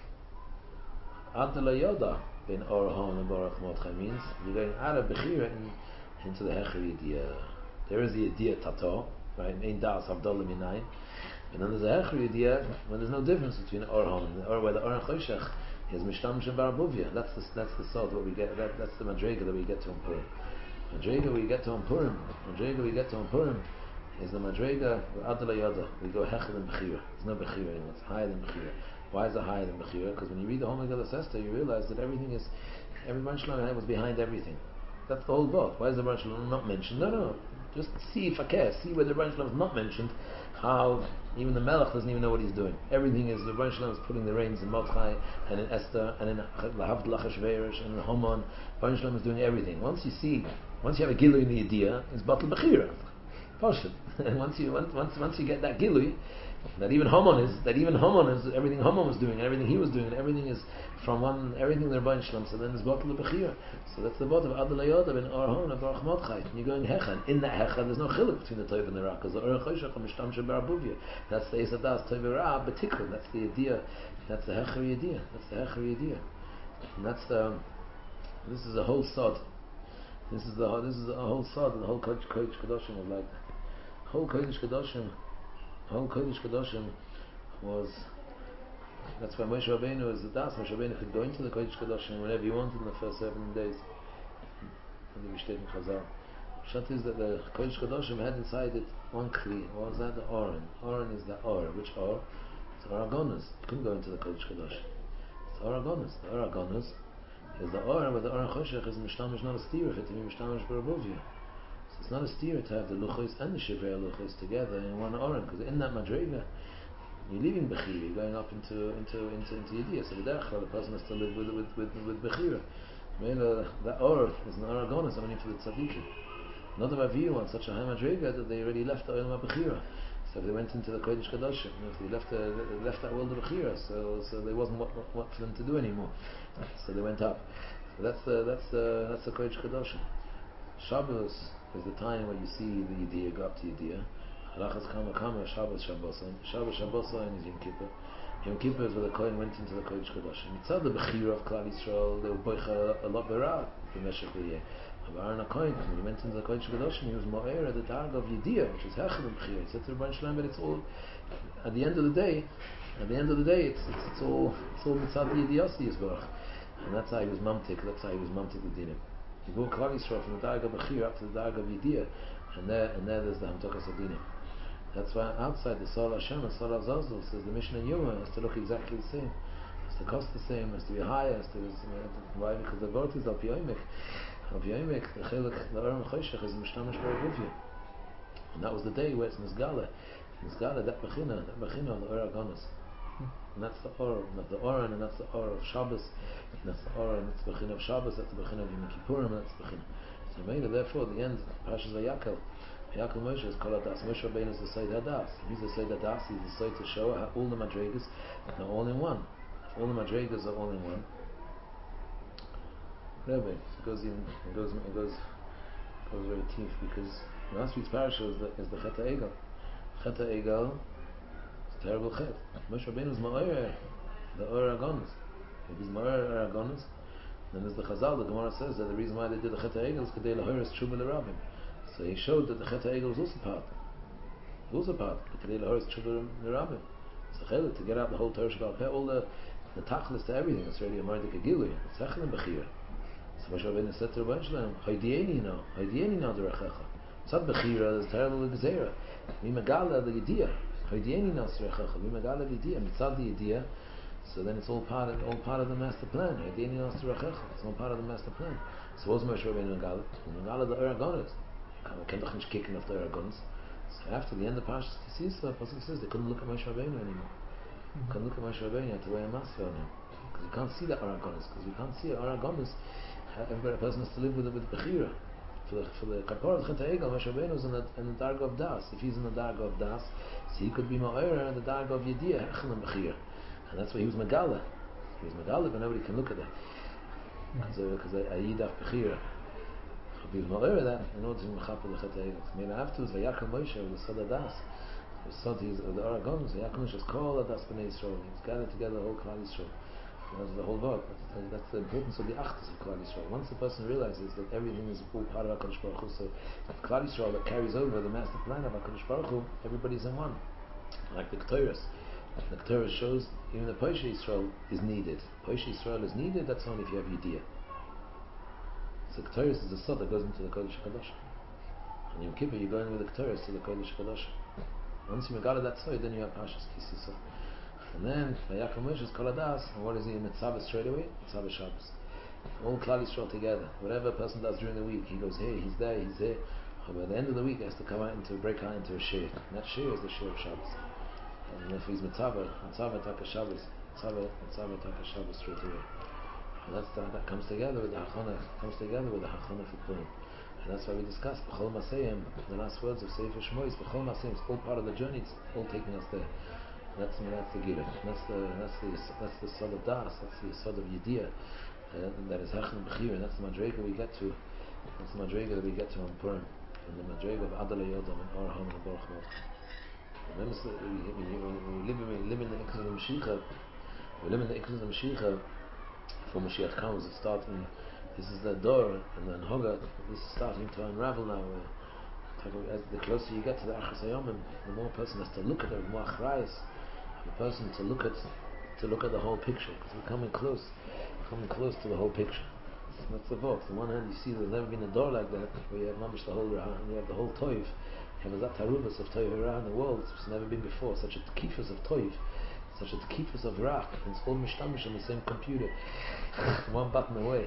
Adela Yoda in Ora Haman and Baruch Mordechai means you're going out of Bechira into the Hecher Yediyah. There is the Yediyah Tato, right? Ein Das Havdalah Minayin. And then there's a Hecher Yediyah when there's no difference between Ora Haman or where the Ora Choshech is Mishtam Shem Barabuvia. That's the sort what we get. That's the Madrega that we get to on Purim. Madrega we get to on Purim is the Madrega Adela Yoda. We go Hechel and Bechira. There's no Bechira anymore. It's higher than Bechira. Why is it higher than Bechira? Because when you read the whole Megillah Esther, you realize that every Baruch Shalom was behind everything. That's the whole book. Why is the Baruch Shalom not mentioned? No. Just see if I care. See where the Baruch Shalom is not mentioned. How even the Melech doesn't even know what he's doing. Everything is the Baruch Shalom is putting the reins in Mordechai and in Esther and in Lahavd Lachashverosh and in Haman. Baruch Shalom is doing everything. Once you have a gilui in the idea, it's Batal Bechira. And once you get that gilui, that even Haman is everything Haman was doing, and everything he was doing, and everything is from everything the Rebbeinu Shalom. So then it's Batal Bechira. So that's the bottom of Adela Yodav and Or Haman and Baruch Mordechai. And you're going Hechan. In that Hechan, there's no chiluk between the Toiv and the Ra, because the Or Choshech and Mishtam Shebarabuvia. That's the Esadas Toiv and Ra, Betikun. That's the idea. That's the Hecher Yediyah. And this is a whole sod. This is a whole sod. The whole Kodesh Kedoshim was like that. Whole Kodesh Kedoshim was. That's why Moshe Rabbeinu was the Das. Moshe Rabbeinu could go into the Kodesh Kedoshim whenever he wanted in the first 7 days. And the Bishtet in Chazal. Shot is that the Kodesh Kedoshim had inside it one kli. What was that? The Oren. Oren is the Or. Which Or? It's Or Agonas. You couldn't go into the Kodesh Kedoshim. It's Or Agonas. The Or Agonas is the Or, but the Or Choshech is Mishtamish, not a steer. If it to be Mishtamish Barabuvia. It's not a steer to have the luchos and the shivrei luchos together in one oren, because in that madrega you're leaving bechira, you're going up into yediyah. So the person has to live with bechira. That or is an oragonus only for the tzaddikim. Not about view on such a high madrega that they already left the oil of bechira. So if they went into the kodesh kadoshim, if they left that world of bechira, so there wasn't what for them to do anymore. So they went up. So that's the Kodesh Kadoshim. Shabbos is the time when you see the Yediyah go up to Yediyah. Halachas Kama Kama, Shabbos Shabbosain. Shabbos Shabbosain is Yom Kippur. Yom Kippur is where the Kohen went into the Kodesh Kadoshim. Mitzad the Bechira of Klal Yisrael, they were boicha a lot be'ra b'meshech v'yeh. But Aaron HaKohen, when he went into the Kodesh Kadoshim, he was mo'er at the darg of Yediyah, which is Hechel and Bechira. He said to the Rebbeinu Shalom, but it's all, at the end of the day, it's all Mitzad the Yediyah Yisborach. And that's how he was mamtik, the dinim. He brought Klal Yisrael from the darg of Bechira up to the darg of Yediyah, and there there's the Hamtokas Adinim. That's why outside the Sol Hashem and Sol Azazel says the Mishnah Yoma has to look exactly the same, has to cost the same, has to be higher, why? Because the vote is Al Piyomek, the Chelik, the Aram Choshech is Mishnamish Baraguvya, and that was the day where it's Nizgala, that Bechina, the Or Agonis, and that's the Or, not the Oran, and that's the Or of Shabbos, and that's the Or, and that's the Bechina of Shabbos, that's the Bechina of Yom Kippurim, and that's the Bechina. So maybe therefore at the end, Parashas Vayakel, Yaakov Moshe is called Hadas. Moshe Rabbeinu is the Seid Hadas. He's the Seid Hadas. He's the Seid to show how all the Madrigas are all in one. If all the Madrigas are all in one, Rebbe, it goes very deep, because last week's parasha is the Chet HaEgel. Chet HaEgel is a terrible Chet. Moshe Rabbeinu is Ma'or, the Or Agonis. If he's Ma'or Agonis, then there's the Chazal. The Gemara says that the reason why they did the Chet HaEgel is Kedei Lahoris Tshuva L'Rabbim. So he showed that the Chet HaEgel was also part. It was a part. The Kedei Lahoris Tshuva L'Rabbim. So Chelik, to get out the whole Torah Sheba'al Peh, all the tachlis to everything, it's really a Mardik Agilui. It's Hechel and Bechira. So Moshe Rabbeinu said to Rebbeinu Shalom, Haydieni no Derechecha. Tzad Bechira is terrible Gezerah. Mimagala the Yediyah. Haydieni no Derechecha. Mimagala the Yediyah. Mitzad the Yediyah. So then it's all part of the master plan. Haydieni no Derechecha. It's all part of the master plan. So what's Moshe Rabbeinu Megala? Megala the Aragonis. Can't doch nicht kicken auf the Aragonis. So after the end of Parashas Kisisa, the Pasuk says they couldn't look at Moshe Rabbeinu anymore. Couldn't look at Moshe Rabbeinu, you had to wear a mask on him. Because you can't see the Aragonis. Because you can't see Aragonis. Every person has to live with Bechira. For the Kapor, the Chet HaEgel, Moshe Rabbeinu is in the darg of Das. If he's in the darg of Das, so he could be Ma'or in the darg of Yediyah, Hechel and Bechira. And that's why he was Megala. He was Megala, but nobody can look at that. Because Ayidach Bechira. He was Ma'or that in order to be Mechapel the Chet HaEgel. Maybe afterwards, Vayakel Moshe was Sod Das. The Aragon, Vayakel Moshe was called Das B'nai Yisrael. He's gathered together the whole Klal Yisrael. That's the whole world. That's the importance of the Achdus of Klal Yisrael. Once the person realizes that everything is all part of HaKadosh Baruch Hu, so Klal Yisrael that carries over the master plan of HaKadosh Baruch Hu, everybody's in one. Like the Ketores. The Ketores shows even the Poshe Yisrael is needed. Poshe Yisrael is needed, that's only if you have Yediyah. So Ketores is the sod that goes into the Kodesh HaKadosh. And Yom Kippur, you go in with the Ketores to the Kodesh HaKadosh. Once you megala that sod, then you have Parashas Kisisa. And then Vayakel Moshe is Kol Hadas, and what is he in Mitzvah straight away? Mitzvah Shabbos. All Klal Yisrael together. Whatever a person does during the week, he goes here, he's there, he's there. But at the end of the week, he has to come out break out into a shir. And that shir is the shir of Shabbos. And if he's Mitzvah Taka Shabbos, Mitzvah Taka Shabbos straight away. And that comes together with the Hachana, for Purim. And that's why we discussed B'chol Maseyim, the last words of Sefer Shmois. B'chol Maseyim, it's all part of the journey. It's all taking us there. That's the Gila. That's the Sod of Das. That's the Sod of Yediyah. That is Hechel and Bechira. And that's the Madrega we get to. That's the Madrega that we get to on Purim. And the Madrega of Adal Yodam and Oraham and Baruch Melech. Remember, we live in the Ikzul Mashiach. We live in the Ikzul Mashiach. Before Mashiach comes, it's starting. This is the door and the Anhoga. This is starting to unravel now. As the closer you get to the Achas Hayomim, the more a person has to look at it, the more achrayas the person to look at the whole picture. Because we're coming close to the whole picture. So that's the vote. On one hand, you see there's never been a door like that, where you have mamish the whole Ra, and you have the whole Toiv. You have that tarubas of Toiv Ra in the world. It's never been before. Such a tkifas of Toiv, such a tkifas of Ra, and it's all mishtamish on the same computer, one button away.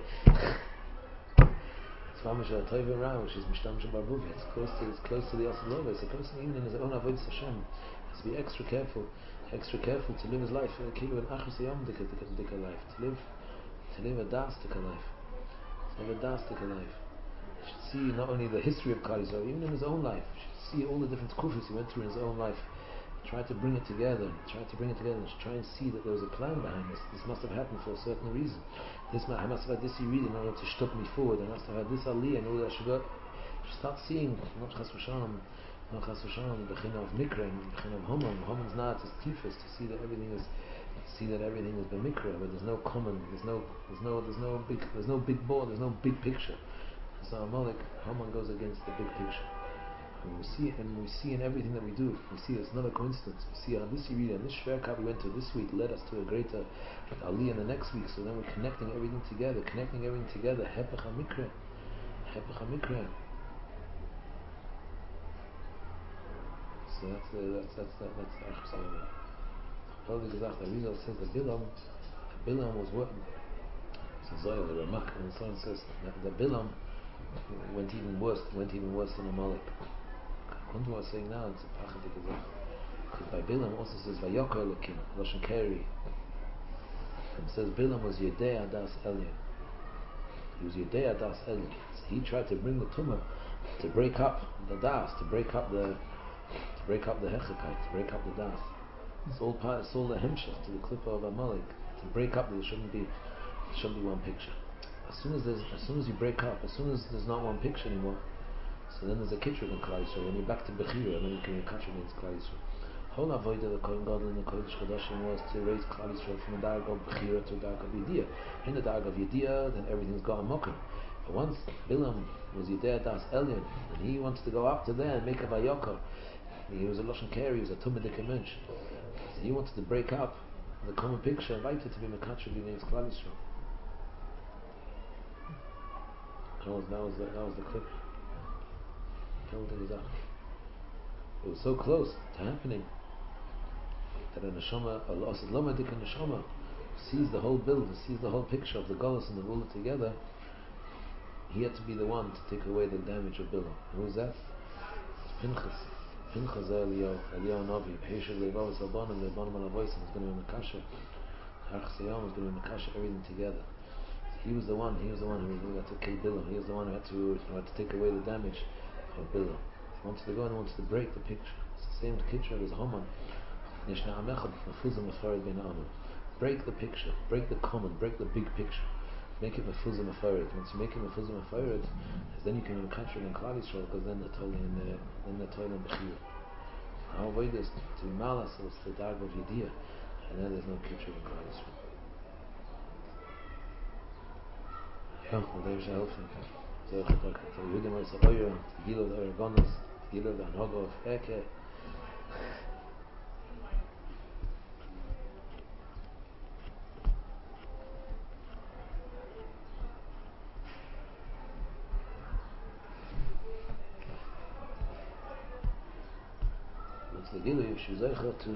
Mamish Toiv Ra, which is mishtamish barbuvi. It's close to the Asalova. It's a person even in his own avodas Hashem has to be extra careful to live his life. Kilu an achas yom dika life. To live a dastika life. To live a dastika life. You should see not only the history of Klal Yisrael, even in his own life. You should see all the different kufis he went through in his own life. Try to bring it together. Try and see that there was a plan behind this. This must have happened for a certain reason. I must have had this read in order to stop me forward. I must have had this aliyah in order that I should go. Start seeing, not chas v'shalom, the bechina of mikra, the bechina of Haman. Haman's not as tifus to see that everything is b'mikra, but there's no common, there's no big board, there's no big picture. So Haman goes against the big picture. And we see in everything that we do, we see it's not a coincidence. We see how this Yirida and this Shverka we went to this week led us to a greater Aliyah in the next week. So then we're connecting everything together. Hepech HaMikra. So that's the Achsal. Probably gesagt, the Rizal says that Bilam was what? So Zohar, the Ramak, and so on says that Bilam went even worse than Amalek. What I was saying now, it's a pachadik gesagt. Because by Bilam also says Vayokar Elokim, Lashon Keri. It says Bilam was Yedei Adas Elyon. He was Yedei Adas Elyon. So he tried to bring the tumah to break up the das, to break up the hechekite, to break up the das. It's all the hemshech to the klipa of Amalek. To break up, there shouldn't be one picture. As soon as you break up, as soon as there's not one picture anymore, so then there's a kitchen in Klal Yisrael. When you're back to Bechira, then you can be catch against Klal Yisrael. Whole avodah the Kohen Gadol in the Kodesh Kodashim was to raise Klal Yisrael from the darg of Bechira to the darg of Yediyah. In the darg of Yediyah, then everything's gone mokum. But once Bilam was Yedei Das Elyon, and he wanted to go up to there and make a Vayokar, he was a Lashon Keri, he was a Tumadik Mensch. So he wanted to break up the common picture, invited to be Mekatcher against Klal Yisrael. That was the clip. It was so close to happening that a neshama, a lost lomadik neshama, sees the whole build, sees the whole picture of the Golus and the Gula together. He had to be the one to take away the damage of Bilam. Who is that? It's Pinchas. Pinchas Eliyahu Novi. Peshav Levav Salbonim Levanim Alavoisim is going to be Makasha. Harch Sayam is going to be Makasha. Everything together. He was the one who had to kill Bilam. He was the one who had to take away the damage of Bilam. He wanted to go and wants to break the picture. It's the same picture as Haman. Break the picture, break the common, break the big picture. Make it mefuzah mefarid. Once you make it mefuzah mefarid, then you can be catch in Klal Yisrael, because then they're totally in Bechira. Our way is to be malas, so it's the darg of Yediyah, and then there's no kitcher in Klal Yisrael. Ja, und der ist helfen. So ich habe gesagt, der Jude muss auf euer, die Gilo der Ergonis, die Gilo der Anhogo auf Ecke. Und der Gilo, if she zeichert to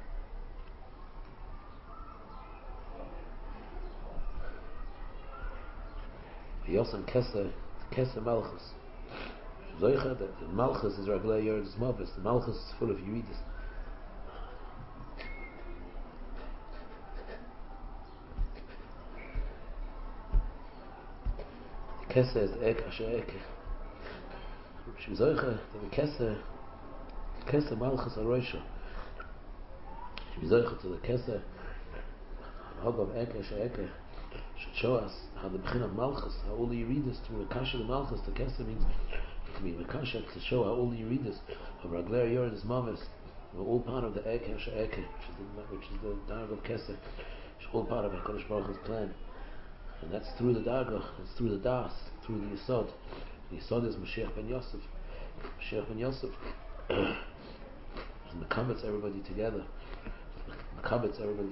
Yosem Keser Malchus. Zoicha, that the Malchus is regular Yeridus Mavis. The Malchus is full of Yeridus. The Keser is the Ek Asher Eke. Zoicha, the Keser Malchus Aroisha. Zoicha to the Keser Hog of Ek Asher Eke should show us how the Bechin of Malchus, how all the Yeridus to Mekasha the Malchus, the Keser means to be Mekasha, to show how all the Yeridus of Ragler Yeridus Mavis were all part of the Eke Asher Eke, which is the Darg of Keser, which is all part of HaKadosh Baruch Hu's plan. And that's through the Darga, it's through the Das, through the Yisod. The Yisod is Mashiach ben Yosef. Mashiach ben Yosef Mekabetz everybody together. Mekabetz everybody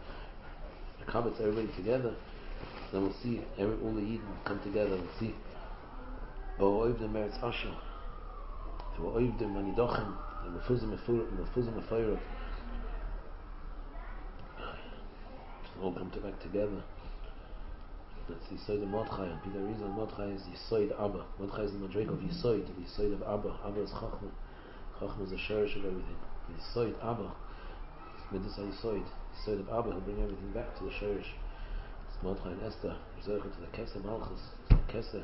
together. Then we'll see all the Yidden come together. We'll see Bo'oiv the Meretz Asher, Bo'oiv the Manidochim, the Mefuzim Mefayrat. All come back together. That's the Yisoid of Mordechai, and Peter reason Mordechai is Yisoid Abba. Mordechai is the Madrig of Yisoid, the Yisoid of Abba. Abba is Chachma. Chachma is the Sherish of everything. The Yisoid Abba, Midas Yisoid. Yisoid of Abba, he'll bring everything back to the Sherish. It's Mordechai and Esther. Zercha to the Keser Malchus. Keser,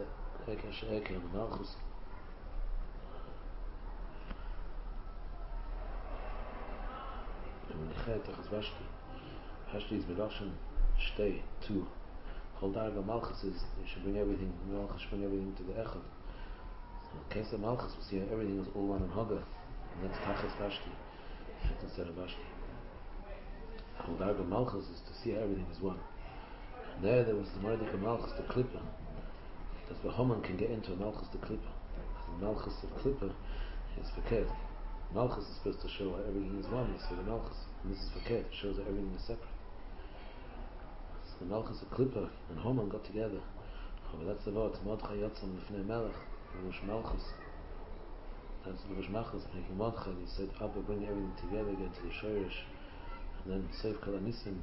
Eke, and the Malchus. Chet, Tachas Vashti. Vashti is Miloshin, Shtei, two. Whole Darga Malchus is, you should bring everything, Malchus should bring everything to the Echad. So in case of Malchus, we see everything is all one and Haga, and that's Tachas Vashti, Chet instead of Vashti. Whole Darga Malchus is to see everything is one. And there was the Mordechai Malchus, the Klippa. That the Haman can get into a Malchus the Klippa. The Malchus of Klippa is Faked. Malchus is supposed to show how everything is one, so the Malchus. And this is Faked, it shows that everything is separate. So the Malchus of Klippa and Haman got together. Oh, but that's the word, Mordechai Yotzam Lefnei Melech, Levush Malchus. That's Levush Malchus, making Mordechai. He said, Abba, bring everything together, get to the Shoresh, and then save Kol HaNisim.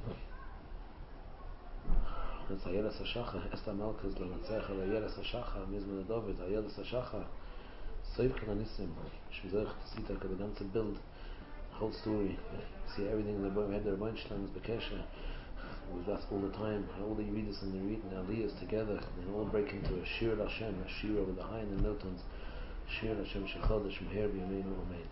That's Ayeles HaShacha, Esther Malchus, L'Natzech, Ayeles HaShacha, Mizman David, Ayeles HaShacha, Save Kol HaNisim, Shmizach Tzita, the ganze build, the whole story, see everything, we had the Rebbein Shlomo's Bekesha, it was that all the time, all the Yeridus and the Aliyahs together, they all break into a Shir Hashem, a Shira with the high and the low tones, Shir Hashem Shechodesh, Meher B'Yameinu Amen.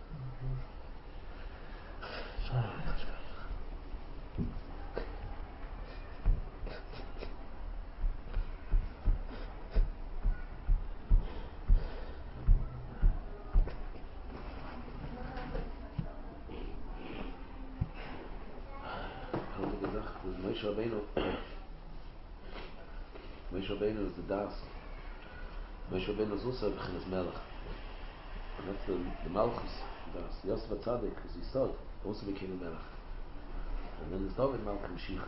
Moshe Rabbeinu is the Das. Moshe Rabbeinu is also B'chinas Melech. And that's the Malchus Das. Yosef HaTzadik, as he saw, also became a Melech. And then there's David Malka Mashiach.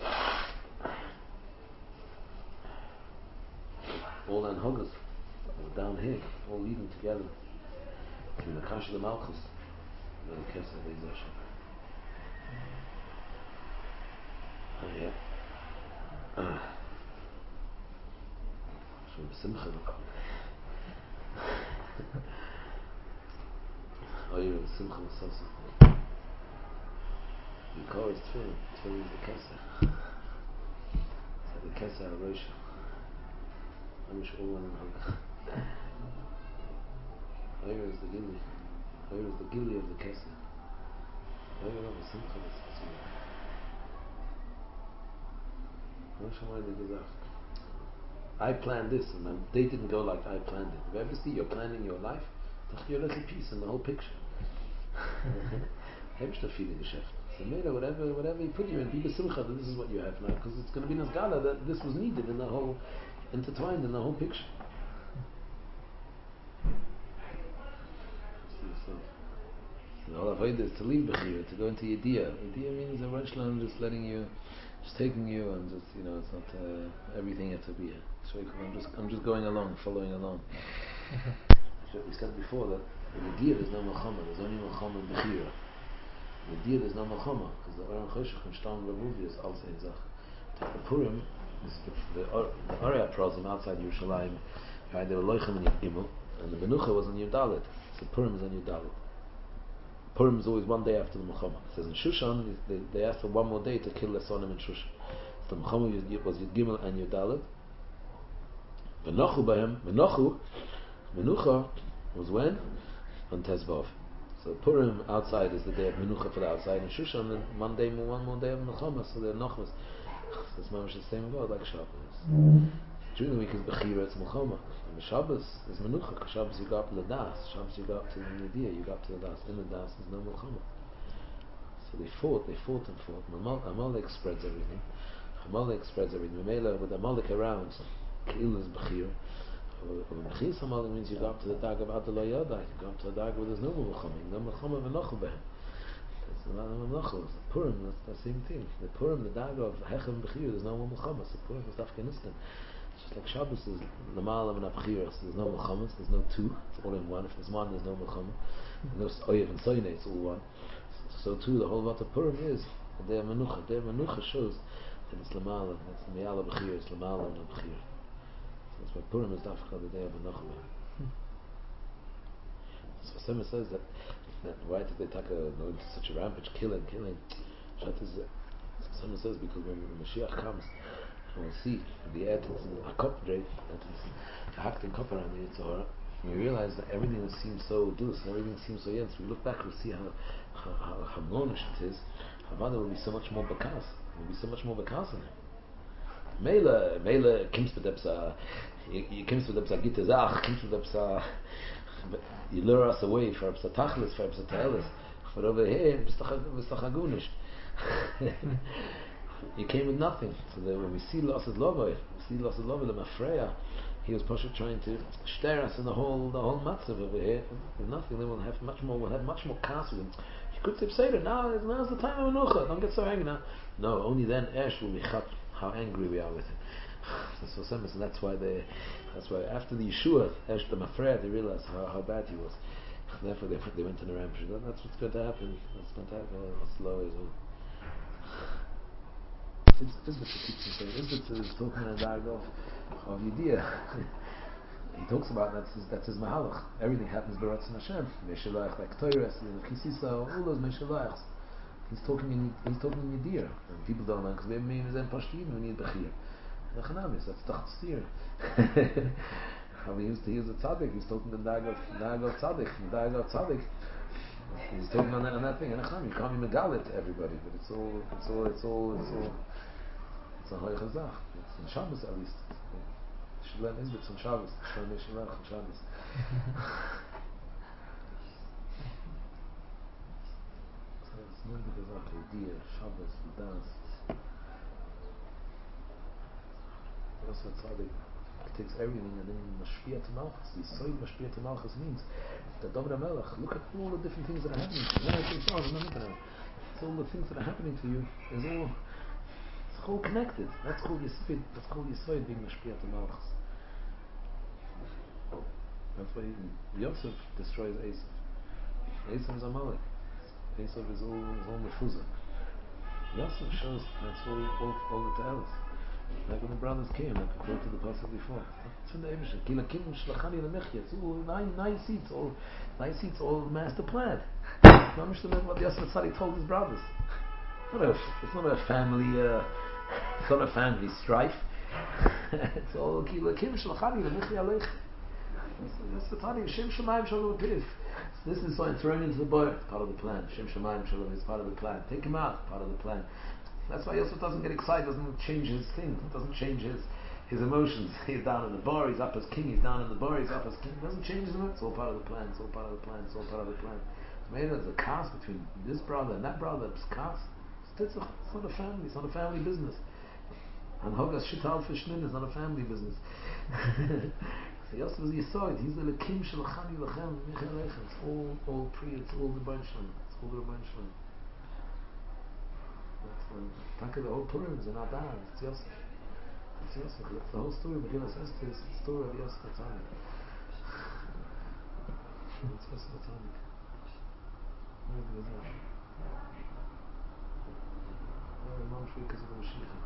All the Anhogas down here, all leading together. Between the Kash of the Malchus and the Kesef Be'ez Hashem. Oh yeah. Simcha. Oh, you're in Simcha Masosa. The car is Tefillah. Tefillah is the Kesef. It's like the Kesef HaRosh. I'm sure all one in Hagach. Oyer is the Gili. Oyer is the Gili of the Kesef. Oyer of the Simcha Masosa. I planned this, and they didn't go like I planned it. If you ever see you're planning your life, you're like a piece in the whole picture. Hebshter feeling Geschäft. So maybe whatever you put you in, be besimcha that this is what you have now, because it's going to be Nazgala that this was needed in the whole, intertwined in the whole picture. So the whole avodah is to leave Bechira, to go into Yediyah. Yediyah means a Rosh Hashanah just letting you, just taking you, and just, it's not everything has to be here. So I'm just going along, following along. We said before that in Yediyah there's no Melchama, there's only Melchama in Bechira. In Yediyah there's no Melchama, because the Aron Choshech and Shtam Ravuvi is also in Zach. The Purim is the Arya Prozim outside Yerushalayim, right? They were Loichem in Yud Gimel, and the Menucha was in Yud Dalet. So Purim is in Yud Dalet. Purim is always one day after the Melchama. It says in Shushan, they asked for one more day to kill Lesonim in Shushan. So the Melchama was Yud Gimel and Yud Dalet. Menucha was when? On Tezvav. So Purim outside is the day of Menucha for the outside, and Shushan one more day of Melchama, so they're Nochmas. So it's much the same word like Shabbos. During the week is Bechira, it's Melchama. And the Shabbos is Menucha, because Shabbos you go up to the Das, Shabbos you go up to the Yediyah, you go up to the Das. In the Das there's no Melchama. So they fought. Amalek spreads everything. Mamela with Amalek around, Keilah is Bechira. Mechis Amalek means you go up to the Dag of Adonai Yodai, you go up to the Dag where there's no Melchama, no Melchama v'nochu behem. It's not a Melchama. Purim, that's the same thing. The Purim, the Dag of Hechem Bechir, there's no Melchama. So Purim is Afghanistan. It's just like Shabbos is Lamal and Abchir, so there's no Melchama, there's no two, it's all in one. If there's one, there's no Melchama. No Oyev and Soine, it's all one. So too, the whole lot of Purim is the day of Menucha. The day of Menucha shows that it's Lamal, it's the Meyal Bechir, it's Lamal and Abchir. That's why Purim is Dafka, the day of Menucha. So Sema says that why did they go into such a rampage, killing? Shat is Sema says because when Mashiach comes, we'll see the end is a kopdre, that is a hacked and copper on the Yitzhahara. We realize that everything that seems so dus, everything seems so yes. We look back, we see how harmonious it is, Havana will be so much more bakas. It will be so much more bakas in it. Mele kimst mit depsa, you kimst mit depsa gite zach, kimst mit depsa, you lure us away for depsa tachlis, for depsa te'elis. But over here, bist doch agunish. You came with nothing. So that when we see Las's Lava, the Mafreya, he was trying to stare us in the whole matzav over here with nothing. Then we'll have much more cast with him. You could say now's the time of Menucha. Don't get so angry now. No, only then Esh will be how angry we are with him. And that's why after the Yeshua, Esh the Mafreya, they realized how bad he was. Therefore they went in the rampage. That's what's going to happen. That's going to happen. That's low as well. Isbitz is talking in the dialogue of Yediyah. He talks about that's his mahalach. Everything happens b'ratzon Hashem. Meshalach like Torah, Chisisa, all those meshalachs. He's talking in Yediyah. And people don't know because they mean is in Pashtin. We need bechir. Nachanamis. That's tachstir. How he used to use a tzaddik. He's talking in the dialogue tzaddik. He's talking on that thing. And you can't be megalit to everybody, but it's all. It's a hoy chazach. It's in Shabbos at least. Should learn Isbitz on Shabbos. Should learn Shalach on Shabbos. So it's not because of idea, Shabbos, the dance. Also tzaddik takes everything and then mashpia to malchus. The soy mashpia to malchus means the David Melech. Look at all the different things that are happening. It's all the things that are happening to you. It's all connected. That's called Yisod. That's called Yisod being mashpia to malchus. That's why Yosef destroys Esav. Esav is Amalek. Esav is all mefuzah. Yosef shows that's all the tales. Like when the brothers came, like I quoted the passage before. It's from the Eibusher. Kilakim shlachani lemechya. It's all nine seats, all master planned. Mamish to what Yosef Tzaddik told his brothers. It's not a family. It's not a family strife. It's all kilakim shlachani lemechya aleich. That's the Tani. Shem Shemayim Shalom Piv. This is why thrown into the boat. Part of the plan. Shem Shemayim Shalom is part of the plan. Take him out. Part of the plan. That's why Yosef doesn't get excited. Doesn't change his thing. Doesn't change his emotions. He's down in the bar. He's up as king. He's down in the bar. He's up as king. Doesn't change his emotions. It's all part of the plan. It's all part of the plan. It's all part of the plan. Maybe there's a cast between this brother and that brother. It's cast. It's not a family. It's not a family business. And Hogas Shital Fishnin is not a family business. So Yosef is Yisod. He's the Lekim Shalachani Lachem Michel Lechem. It's all pre. It's all the Banshlan. It's all the Banshlan. That's the whole Purim is in Adar. It's Yosef. It's Yosef. That's the whole story. Megillas Esther is the story of Yosef Atzadik. It's Yosef Atzadik. Maybe it's that. Mom Shvikas of the Mashiach.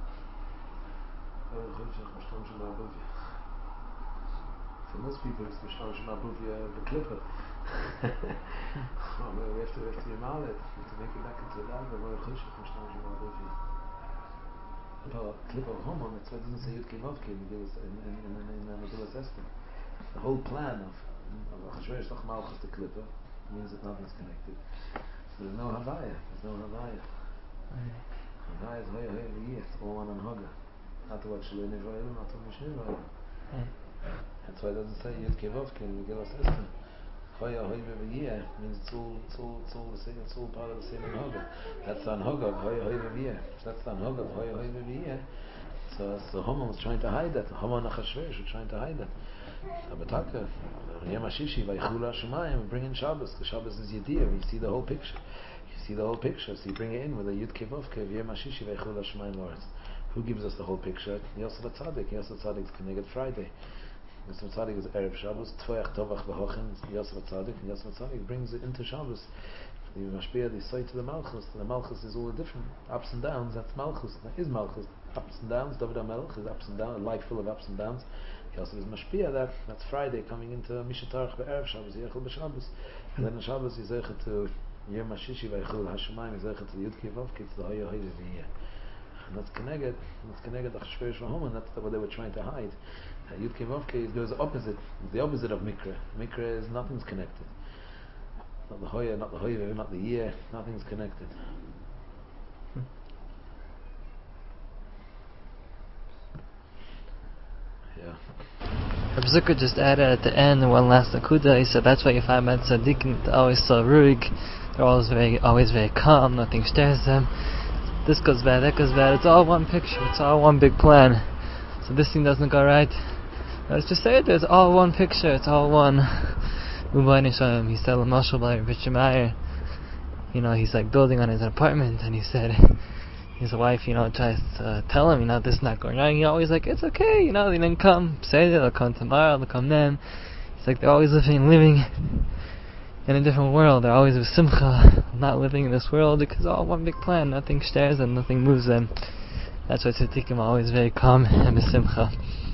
For most people, it's Mishmash Mabuvia the Clipper. We have to be mallet to make it back into the Daga. We're Chishach Mishmash Mabuvia. Clip of Homon, that's why it doesn't say Yud Kevavke in Megillas Esther. The whole plan of Achashverosh Lach Malchus the Clipper means that nothing's connected. So there's no Havaya. Havaya is Hoya V'yeh. It's all one on Haga. Not to what Shalei Nevoilim, not to Mishne Nevoilim. That's why it doesn't say Yud Kevavke in Megillas Esther. Hoya V'yeh means it's all the same. It's all part of the same Haga. That's the Haga of Hoya V'yeh. That's the Haga of Hoya V'yeh. So Haman was trying to hide that. Haman and Achashverosh were trying to hide that. Abataka, Yom HaShishi, Vaychulu HaShemayim, bring in Shabbos. The Shabbos is Yediyah. You see the whole picture. So you bring it in with a Yud Kevavke, Yom HaShishi, Vaychulu HaShemayim Loretz. Who gives us the whole picture? Yosef Atzadik. Yosef Atzadik is Keneged Friday. Yosef Atzadik is Erev Shabbos. Tvoyach Tovach V'Hochin. Yosef Atzadik. And Yosef Atzadik brings it into Shabbos. The Mashpia, the side to the Malchus. The Malchus is all the different ups and downs. That's Malchus. That is Malchus. Ups and downs. David HaMelech is ups and downs. A life full of ups and downs. Yosef is Mashpia. That's Friday coming into Mishatarach Be'erev Shabbos. Yechel B'Shabbos. And then on Shabbos is Zechet to Yom HaShishi Vaychulu HaShemayim. Is Zechet to the Yud Kevavke. It's the Hoya V'yeh. And that's connected Achashverosh V'Haman. That's what they were trying to hide. Yud Kevavke goes opposite. It's the opposite of Mikra. Mikra is nothing's connected. Not the Hoya, not the Yeh. Nothing's connected. Yeah. Reb Zucker just added at the end one last nakuda. He said that's why you find bad tzaddikim, they're always so ruhig, they're always very calm, nothing stirs them. This goes bad, that goes bad. It's all one picture, it's all one big plan. So this thing doesn't go right. Let's just say it, it's all one picture, it's all one. He said Moshe by Richard Meyer, he's like building on his apartment, and he said his wife, tries to tell him, this is not going right. He always like, it's okay, they didn't come. Say they'll come tomorrow, they'll come then. It's like they're always living in a different world. They're always with simcha, not living in this world, because all one big plan. Nothing stares them, nothing moves them. That's why tzaddikim are always very calm and with simcha.